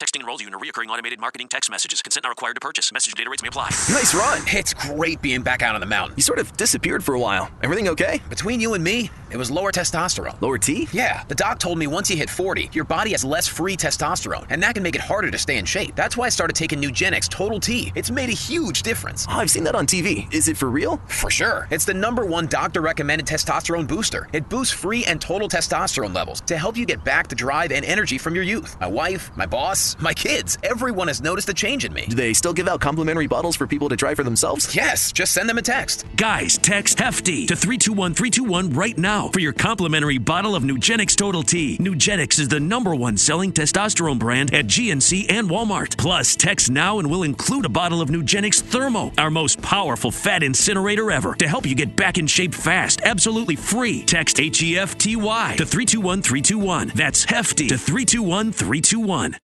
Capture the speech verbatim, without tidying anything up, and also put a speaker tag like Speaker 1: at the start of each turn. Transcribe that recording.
Speaker 1: Texting enrolls you in a recurring automated marketing text messages. Consent not required to purchase. Message and data rates may apply.
Speaker 2: Nice run.
Speaker 3: It's great being back out on the mountain.
Speaker 2: You sort of disappeared for a while. Everything okay?
Speaker 3: Between you and me, it was lower testosterone.
Speaker 2: Lower T?
Speaker 3: Yeah, the doc told me once you hit forty, your body has less free testosterone, and that can make it harder to stay in shape. That's why I started taking Nugenix Total T. It's made a huge difference.
Speaker 2: Oh, I've seen that on T V. Is it for real?
Speaker 3: For sure. It's the number one doctor-recommended testosterone booster. It boosts free and total testosterone levels to help you get back the drive and energy from your youth. My wife, my boss, my kids, everyone has noticed a change in me.
Speaker 2: Do they still give out complimentary bottles for people to try for themselves?
Speaker 3: Yes, just send them a text.
Speaker 4: Guys, text HEFTY to three two one three two one right now for your complimentary bottle of Nugenix Total T. Nugenix is the number one selling testosterone brand at G N C and Walmart. Plus, text now and we'll include a bottle of Nugenix Thermo, our most powerful fat incinerator ever, to help you get back in shape fast, absolutely free. Text H E F T Y to three two one three two one. That's HEFTY to three two one three two one.